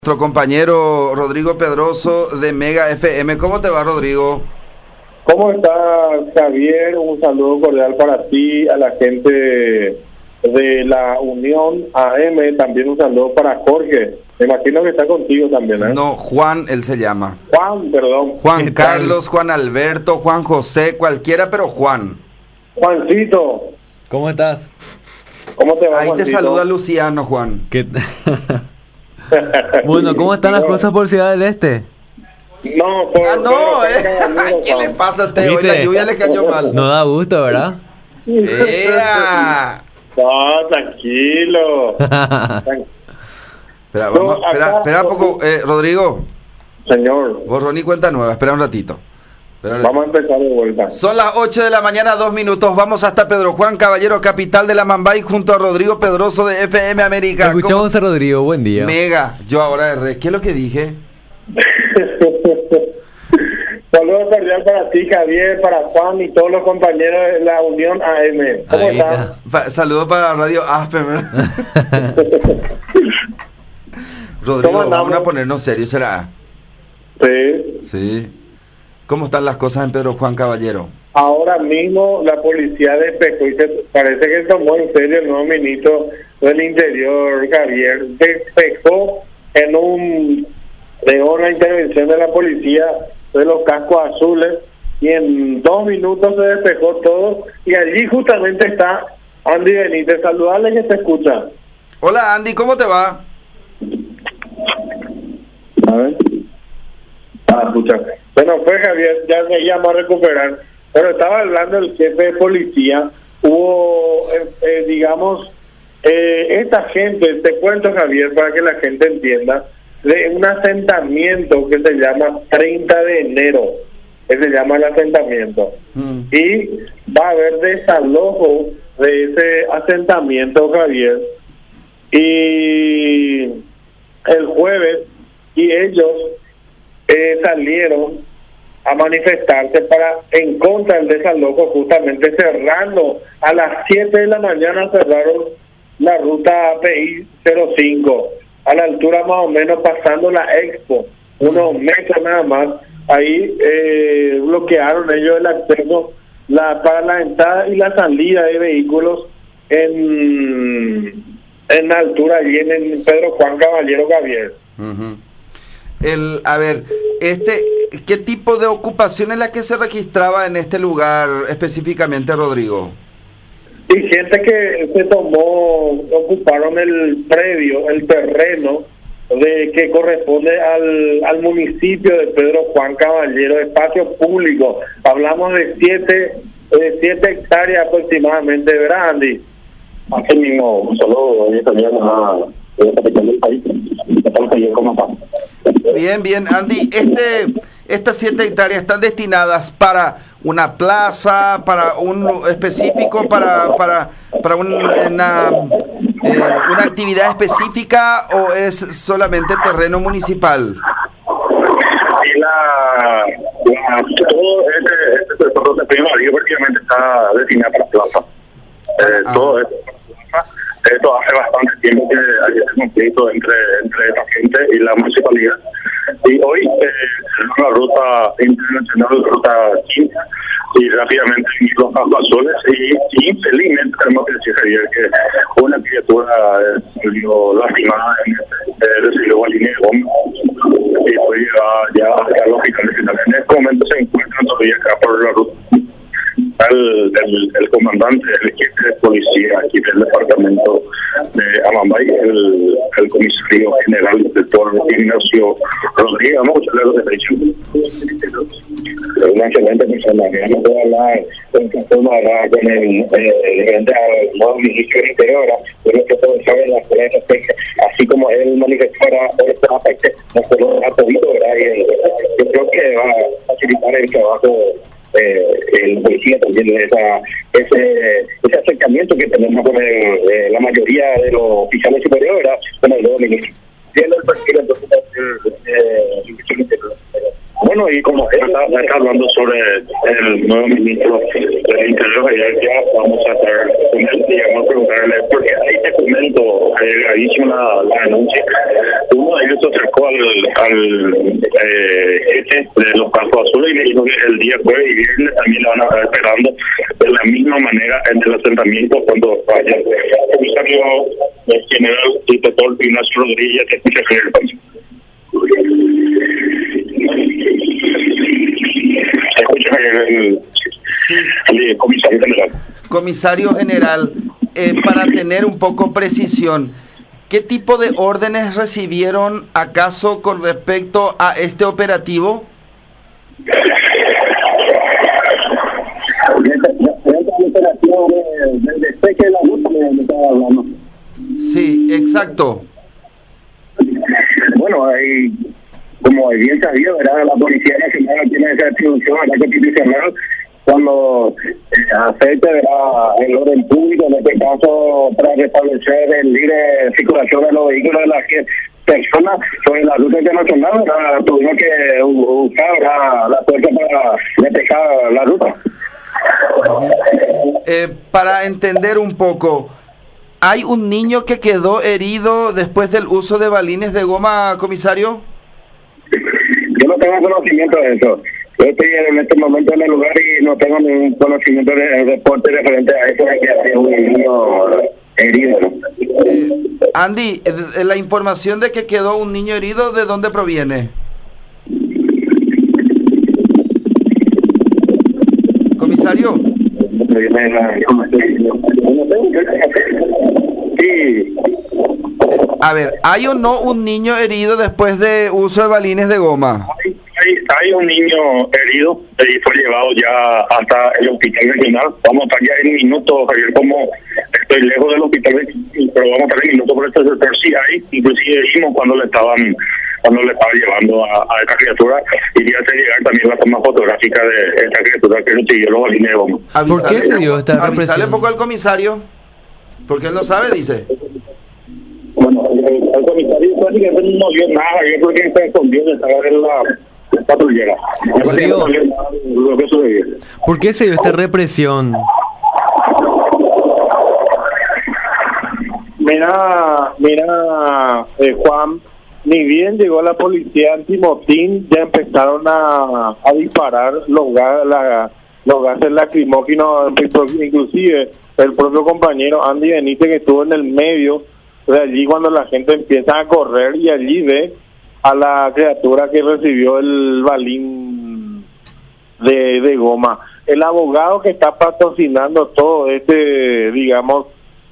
Nuestro compañero Rodrigo Pedroso de Mega FM. ¿Cómo te va, Rodrigo? ¿Cómo estás, Javier? Un saludo cordial para ti, a la gente de la Unión AM. También un saludo para Jorge. Me imagino que está contigo también, ¿eh? No, Juan, él se llama. Juan, perdón. Juan Carlos, Juan Alberto, Juan José, cualquiera, pero Juan. Juancito. ¿Cómo estás? ¿Cómo te va, Ahí Juancito? te saluda Luciano, Juan. Bueno, ¿cómo están las cosas por Ciudad del Este? No, ¿Qué le pasa a usted? Hoy ¿Viste? la lluvia le cayó mal. No da gusto, ¿verdad? ¡Ea! No, tranquilo. Espera, No, acá- espera un poco. Rodrigo, Señor, borrón y cuenta nueva. Espera un ratito. vamos a empezar de vuelta. Son las 8 de la mañana, 2 minutos. Vamos hasta Pedro Juan Caballero, capital de la Mambay, junto a Rodrigo Pedroso de FM América. Escuchamos a Rodrigo, buen día. Mega, yo ahora erré. ¿Qué es lo que dije? Saludos cordial para ti, Javier, para Juan y todos los compañeros de la Unión AM. ¿Cómo Ahí están? Saludos para Radio Aspen, ¿verdad? Rodrigo, ¿Cómo andamos? vamos a ponernos serios, ¿será? Sí. Sí. ¿Cómo están las cosas en Pedro Juan Caballero? Ahora mismo la policía despejó y parece que tomó en serio el nuevo ministro del Interior, Javier. Despejó de una intervención de la policía de los cascos azules y en 2 minutos se despejó todo y allí justamente está Andy Benítez. Saludarle que te escucha. Hola Andy, ¿cómo te va? A ver. Escucha. Bueno, pues Javier, ya me llama a recuperar. Pero estaba hablando el jefe de policía. Hubo, esta gente, te cuento Javier, para que la gente entienda, de un asentamiento que se llama 30 de enero. Que se llama el asentamiento. Y va a haber desalojo de ese asentamiento, Javier. Y el jueves, y ellos salieron a manifestarse en contra del desalojo, justamente cerrando a las 7 de la mañana. Cerraron la ruta API 05 a la altura más o menos pasando la Expo, unos metros nada más. Ahí bloquearon ellos el acceso para la entrada y la salida de vehículos en la altura allí en Pedro Juan Caballero, Javier. Uh-huh. ¿Qué tipo de ocupación es la que se registraba en este lugar específicamente, Rodrigo? Y gente que ocuparon el predio, el terreno que corresponde al municipio de Pedro Juan Caballero, espacio público. Hablamos de 7 hectáreas aproximadamente, ¿verdad, Andy? Así mismo, solo hoy también a la capital del país. Estamos ahí como pasa. Bien, Andy, estas 7 hectáreas están destinadas para una plaza, para un específico, para una actividad específica, o es solamente terreno municipal? Todo este sector de primario prácticamente está destinado para plaza. Todo esto hace bastante tiempo que hay este conflicto entre la gente y la municipalidad. Y hoy la ruta internacional, ruta 15, y rápidamente los campos azules, y infelizmente tenemos que decir, Javier, que una criatura salió lastimada, recibió al línea de bomba y fue ya hasta el hospital regional. En este momento se encuentran todavía acá por la ruta el comandante del equipo de policía aquí del departamento de Amambay, el comisario general del doctor Ignacio Rodríguez. Vamos a escucharle lo que está diciendo. Una excelente persona, que no puedo hablar con el gerente del nuevo ministro del Interior, pero que todos saben las cosas, así como él manifestara por estos aspectos, no solo ha podido, ¿verdad? Y yo creo que va a facilitar el trabajo el policía también, ese acercamiento que tenemos con la mayoría de los oficiales superiores, con el nuevo ministro. Viendo el perfil entonces Bueno, y como está hablando sobre el nuevo ministro del Interior, ya vamos a estar con él y vamos a preguntarle, porque ahí te comento, hice la denuncia. Uno de ellos se acercó al jefe de los Campos Azules y le dijo que el día jueves y viernes también la van a estar esperando de la misma manera en el asentamiento cuando vaya el comisario general inspector Ignacio Rodríguez, que escucha en el país. El comisario general. Comisario general, para tener un poco precisión, ¿qué tipo de órdenes recibieron acaso con respecto a este operativo? Sí, exacto. Bueno, hay, como bien sabido, ¿verdad? La Policía Nacional tiene esa atribución a la constitucional cuando afecta el orden público, en este caso para restablecer el libre circulación de los vehículos de las personas sobre la ruta internacional, tuvimos que usar la fuerza para despejar la ruta. Para entender un poco, ¿hay un niño que quedó herido después del uso de balines de goma, comisario? Yo no tengo conocimiento de eso. Yo estoy en este momento en el lugar y no tengo ningún conocimiento de reporte referente a eso de que hay un niño herido. Andy, la información de que quedó un niño herido, ¿de dónde proviene? Comisario. Sí. A ver, ¿hay o no un niño herido después de uso de balines de goma? Hay un niño herido y fue llevado ya hasta el hospital regional. Vamos a estar ya en minutos, Javier, como estoy lejos del hospital, pero vamos a estar en minutos por este sector. Sí hay, inclusive vimos cuando le estaban llevando a esta criatura, y ya se llegar también la toma fotográfica de esta criatura que recibió los balines de goma. ¿Por qué se dio esta represión? Avisale un poco al comisario, porque él no sabe, dice. Bueno, el comisario prácticamente no vio nada, yo creo que está escondido, estaba en la patrullera. Rodrigo, lo que sucedió. ¿Por qué se dio esta represión? Mira, Juan, ni bien llegó la policía antimotín, ya empezaron a disparar los gases lacrimógenos, inclusive el propio compañero Andy Benítez, que estuvo en el medio de allí cuando la gente empieza a correr, y allí ve a la criatura que recibió el balín de goma. El abogado que está patrocinando todo digamos,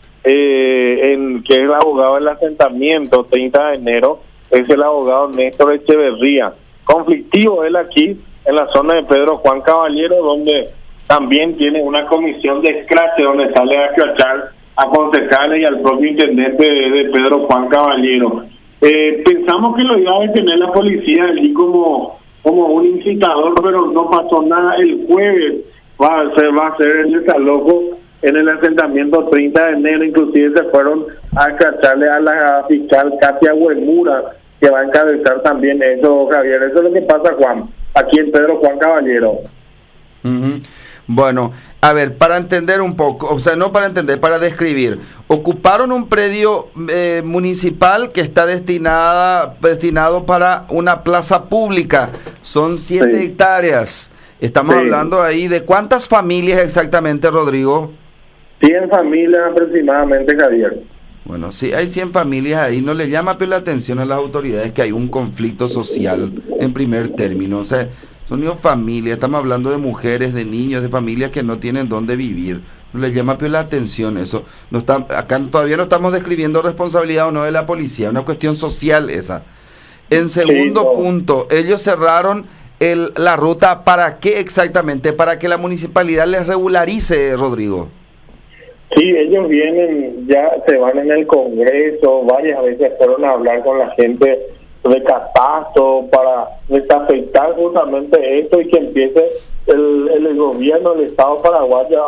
que es el abogado del asentamiento 30 de enero, es el abogado Néstor Echeverría. Conflictivo él aquí en la zona de Pedro Juan Caballero, donde también tiene una comisión de escrache donde sale a escrachar a concejales y al propio intendente de Pedro Juan Caballero. Pensamos que lo iba a detener la policía allí como un incitador, pero no pasó nada. El jueves va a ser el desalojo en el asentamiento 30 de enero, inclusive se fueron a escracharle a la fiscal Katia Huemura, que va a encabezar también eso, Javier. Eso es lo que pasa, Juan, aquí en Pedro Juan Caballero. Uh-huh. Bueno, a ver, para entender un poco, o sea, no para entender, para describir, ocuparon un predio municipal que está destinado para una plaza pública, son 7 hectáreas, estamos hablando ahí de ¿cuántas familias exactamente, Rodrigo? 100 familias aproximadamente, Javier. Bueno, si hay 100 familias ahí, no le llama la atención a las autoridades que hay un conflicto social en primer término, o sea, son familias, estamos hablando de mujeres, de niños, de familias que no tienen dónde vivir. No le llama la atención eso. No está, acá todavía no estamos describiendo responsabilidad o no de la policía, una cuestión social esa. En segundo punto, ellos cerraron la ruta, ¿para qué exactamente? Para que la municipalidad les regularice, Rodrigo. Sí, ellos vienen, ya se van en el Congreso, varias veces fueron a hablar con la gente de catastro para desafectar justamente esto y que empiece el gobierno del Estado paraguayo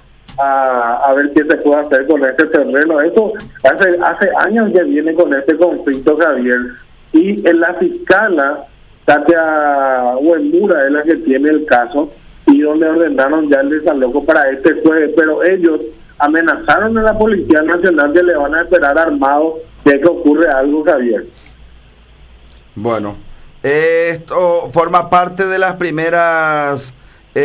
a ver qué se puede hacer con este terreno. Eso hace años ya viene con este conflicto, Javier, y la fiscala Katia Huemura es la que tiene el caso, y donde ordenaron ya el desalojo para este jueves, pero ellos amenazaron a la Policía Nacional que le van a esperar armados de que ocurre algo, Javier. Bueno, esto forma parte de las primeras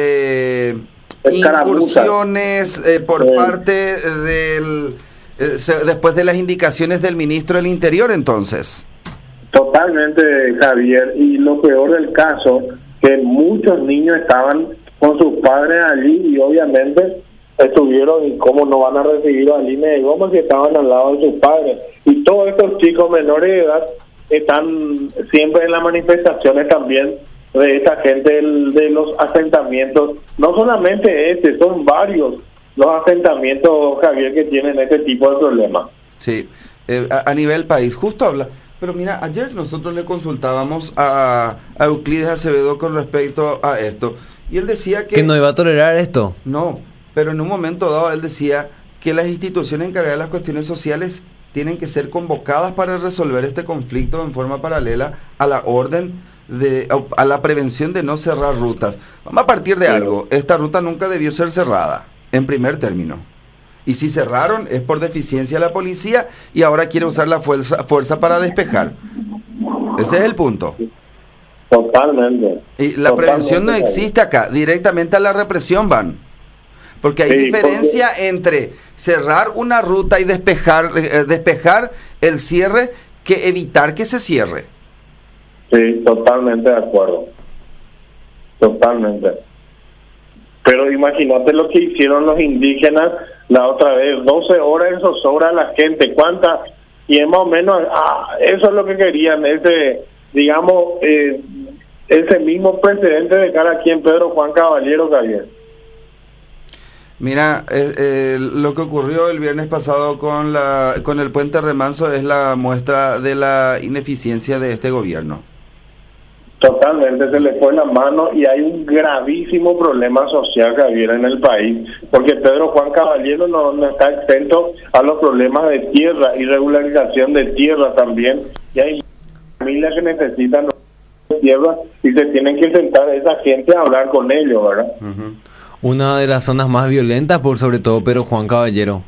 incursiones por parte del... después de las indicaciones del ministro del Interior, entonces. Totalmente, Javier, y lo peor del caso, que muchos niños estaban con sus padres allí y obviamente estuvieron, y cómo no van a recibir a Aline de Gómez, que estaban al lado de sus padres. Y todos estos chicos menores de edad están siempre en las manifestaciones también de esta gente de los asentamientos. No solamente son varios los asentamientos, Javier, que tienen este tipo de problemas. Sí, a nivel país, justo habla. Pero mira, ayer nosotros le consultábamos a Euclides Acevedo con respecto a esto, y él decía que no iba a tolerar esto. No, pero en un momento dado él decía que las instituciones encargadas de las cuestiones sociales tienen que ser convocadas para resolver este conflicto en forma paralela a la orden a la prevención de no cerrar rutas. Vamos a partir de algo. Esta ruta nunca debió ser cerrada, en primer término. Y si cerraron es por deficiencia de la policía y ahora quiere usar la fuerza para despejar. Ese es el punto. Totalmente. Y la prevención no existe acá, directamente a la represión van. Porque hay diferencia entre cerrar una ruta y despejar el cierre que evitar que se cierre. Sí, totalmente de acuerdo. Totalmente. Pero imagínate lo que hicieron los indígenas la otra vez, 12 horas en zozobra a la gente, ¿cuántas? Y es más o menos, eso es lo que querían, ese mismo precedente de cara a quien Pedro Juan Caballero, Javier. Mira, lo que ocurrió el viernes pasado con el puente Remanso es la muestra de la ineficiencia de este gobierno. Totalmente, se le fue la mano y hay un gravísimo problema social, Javier, en el país, porque Pedro Juan Caballero no está exento a los problemas de tierra, irregularización de tierra también, y hay familias que necesitan tierra y se tienen que sentar a esa gente a hablar con ellos, ¿verdad? Uh-huh. Una de las zonas más violentas, por sobre todo Pedro Juan Caballero.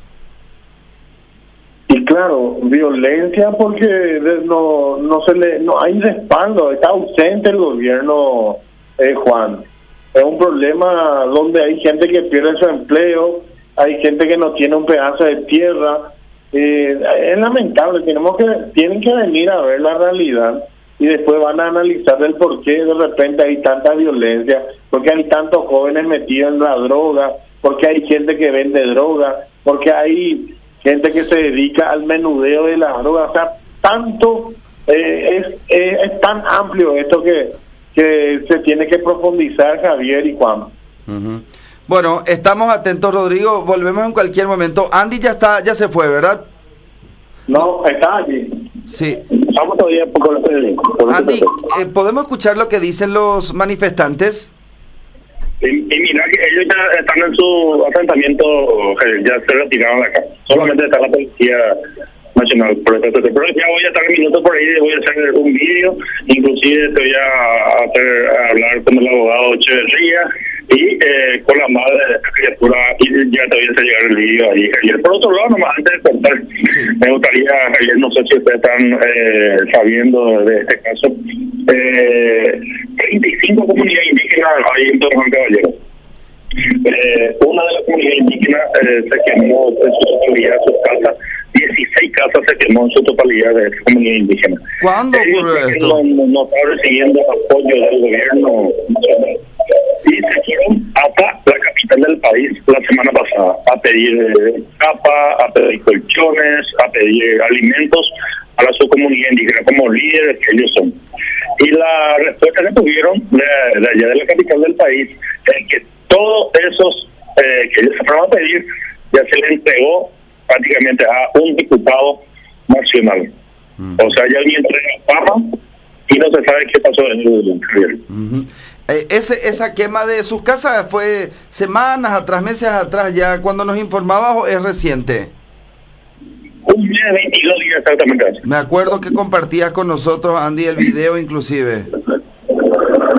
Y claro, violencia porque no hay respaldo, está ausente el gobierno, Juan. Es un problema donde hay gente que pierde su empleo, hay gente que no tiene un pedazo de tierra. Es lamentable, tienen que venir a ver la realidad y después van a analizar el por qué de repente hay tanta violencia, porque hay tantos jóvenes metidos en la droga, porque hay gente que vende droga, porque hay gente que se dedica al menudeo de las drogas. O sea, tanto es tan amplio esto que se tiene que profundizar, Javier y Juan. Uh-huh. Bueno, estamos atentos, Rodrigo, volvemos en cualquier momento. Andy ya se fue, ¿verdad? No, está allí. Sí. Estamos todavía con los Andy, ¿podemos escuchar lo que dicen los manifestantes? Y mira que ellos ya están en su asentamiento, ya se retiraron de acá. Solamente está la Policía Nacional. Pero ya voy a estar un minuto por ahí, voy a hacer un vídeo, inclusive te voy a hablar con el abogado Echeverría y con la madre de esta criatura, y ya te voy a hacer llegar el vídeo ahí, Javier. Por otro lado, nomás antes de contar, me gustaría, Javier, no sé si ustedes están sabiendo de este caso, 25 comunidades indígenas hay en Pedro Juan Caballero. Una de las comunidades indígenas se quemó en su totalidad sus casas, 16 casas se quemó en su totalidad de esa comunidad indígena. ¿Cuándo ocurrió esto? No está recibiendo apoyo del gobierno nacional. Y se fueron hasta la capital del país la semana pasada a pedir capa, a pedir colchones, a pedir alimentos a la subcomunidad indígena como líderes que ellos son. Y la respuesta que tuvieron de allá de la capital del país es que todos esos que ellos se fueron a pedir ya se le entregó prácticamente a un diputado nacional. O sea, ya ni entrega papa y no se sabe qué pasó en el gobierno. Uh-huh. Esa quema de sus casas fue semanas atrás, meses atrás, ya cuando nos informabas, ¿o es reciente? Un mes, 22 días exactamente. Me acuerdo que compartías con nosotros, Andy, el video inclusive.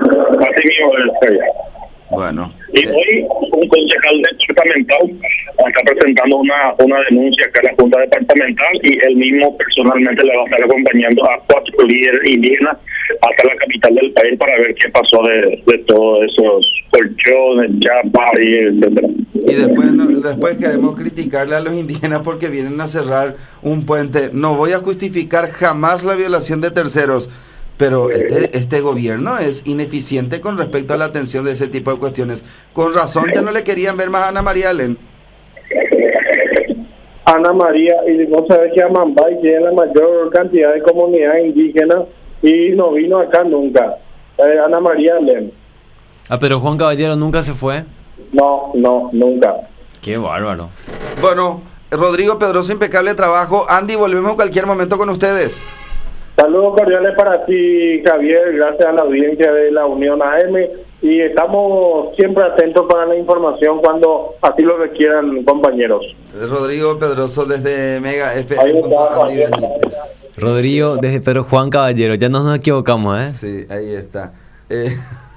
Así mismo sería. Bueno. Y hoy un concejal departamental está presentando una denuncia acá en la Junta Departamental y él mismo personalmente le va a estar acompañando a 4 líderes indígenas hasta la capital del país para ver qué pasó de todos esos colchones, chapas y etcétera. Y después queremos criticarle a los indígenas porque vienen a cerrar un puente. No voy a justificar jamás la violación de terceros, pero este gobierno es ineficiente con respecto a la atención de ese tipo de cuestiones. Con razón ya no le querían ver más a Ana María Alén. Ana María, y no sabe que Amambay tiene la mayor cantidad de comunidad indígena y no vino acá nunca. Ana María Alén. Pero Juan Caballero nunca se fue. No, nunca. Qué bárbaro. Bueno, Rodrigo Pedroso, impecable trabajo. Andy, volvemos en cualquier momento con ustedes. Saludos cordiales para ti, Javier, gracias a la audiencia de la Unión AM, y estamos siempre atentos para la información cuando así lo requieran, compañeros. Rodrigo Pedroso desde Mega Ahí FM. está, Andy Benítez. Rodrigo desde Pedro Juan Caballero, ya no nos equivocamos, ¿eh? Sí, ahí está.